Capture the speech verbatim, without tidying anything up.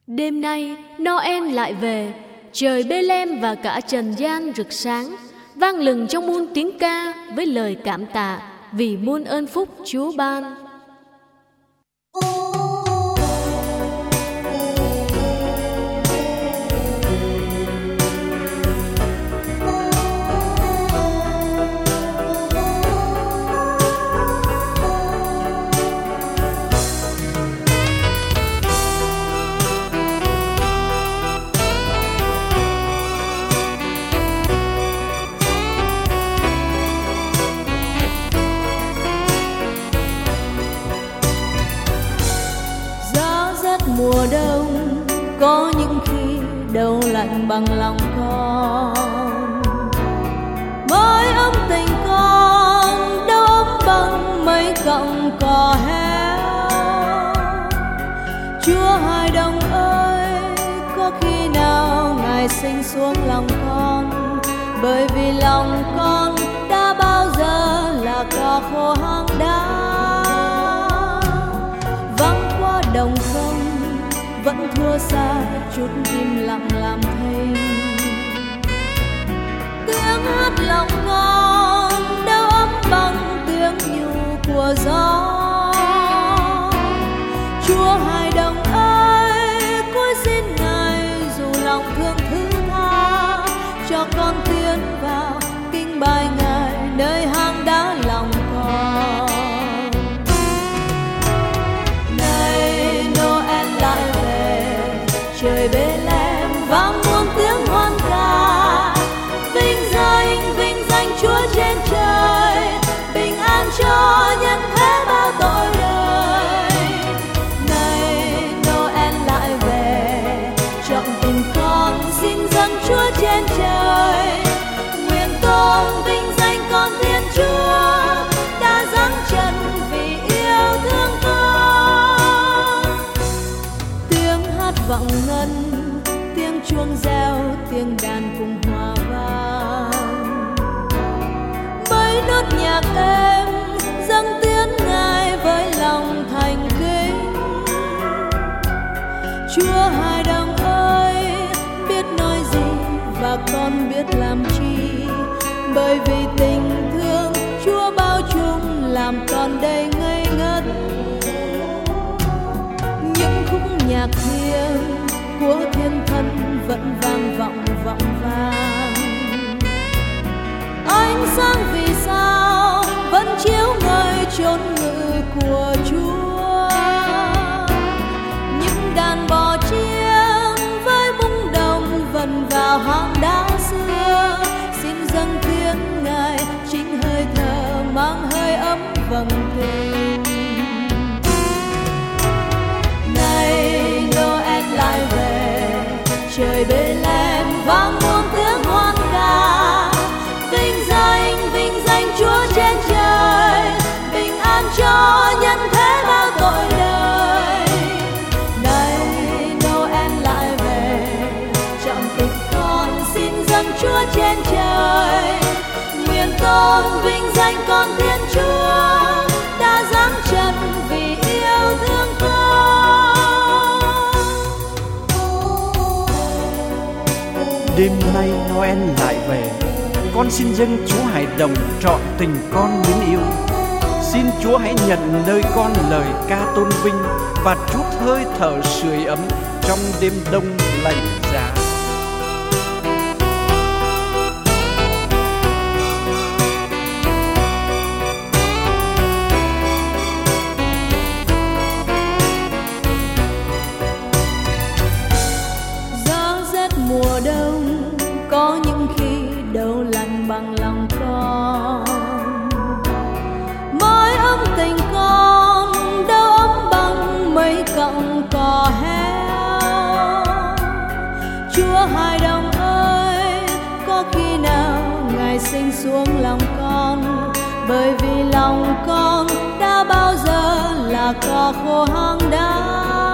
Đêm nay Noel lại về, trời Bê-lem và cả trần gian rực sáng, vang lừng trong muôn tiếng ca với lời cảm tạ vì muôn ơn phúc Chúa ban. Mùa đông có những khi đầu lạnh bằng lòng con, mới ấm tình con đâu ấm bằng mấy cọng cỏ héo. Chúa Hài Đồng ơi, có khi nào Ngài sinh xuống lòng con, bởi vì lòng con đã bao giờ là cỏ khô hang đá. Vắng qua đồng không vẫn thua xa chút im lặng làm thinh. Tiếng hát lòng con đâu ấm bằng tiếng nhu của gió. Chúa Hài Đồng ơi, cúi xin Ngài dù lòng thương thứ tha, cho con tiến vào kinh bài Ngài nơi hang đá lòng con. Trời Bê-lem vang muôn tiếng hoan ca, vinh danh vinh danh Chúa trên trời, bình an cho nhân thế bao tội đời. Này Noel lại về, trọn tình con xin dâng Chúa trên trời, nguyện tôn vinh danh con Thiên Chúa đã giáng trần vì yêu thương con. Tiếng hát vọng ngân, tiếng chuông reo, tiếng đàn cùng hòa vang. Mấy nốt nhạc êm dâng tiếng Ngài với lòng thành kính. Chúa Hài Đồng ơi, biết nói gì và con biết làm chi, bởi vì tình thương Chúa bao trùm làm con đầy ngây ngất. Những khúc nhạc thiêng của thiên thần vẫn vang vọng vọng vang. Ánh sáng vì sao vẫn chiếu ngời chốn ngự của Chúa. Những đàn bò chiêng với bung đồng vần vào hang đá xưa, xin dâng tiếng Ngài chính hơi thở mang hơi ấm vầng tình. Này Noel lại về, trời Bê-lem vang muôn tiếng hoan ca, vinh danh vinh danh Chúa trên trời, bình an cho nhân thế bao tội đời. Này Noel lại về, trọn tình con xin dâng Chúa trên trời, nguyện tôn vinh danh con Thiên Chúa đã giáng trần vì yêu thương con. Đêm nay Noel lại về, con xin dâng Chúa Hài Đồng trọn tình con mến yêu. Xin Chúa hãy nhận nơi con lời ca tôn vinh và chút hơi thở sưởi ấm trong đêm đông lạnh giá. Gió rét mùa đông có những khi đầu lạnh bằng lòng con, mới ấm tình con đâu ấm bằng mấy cọng cỏ héo. Chúa Hài Đồng ơi, có khi nào Ngài sinh xuống lòng con, bởi vì lòng con đã bao giờ là cỏ khô hang đá.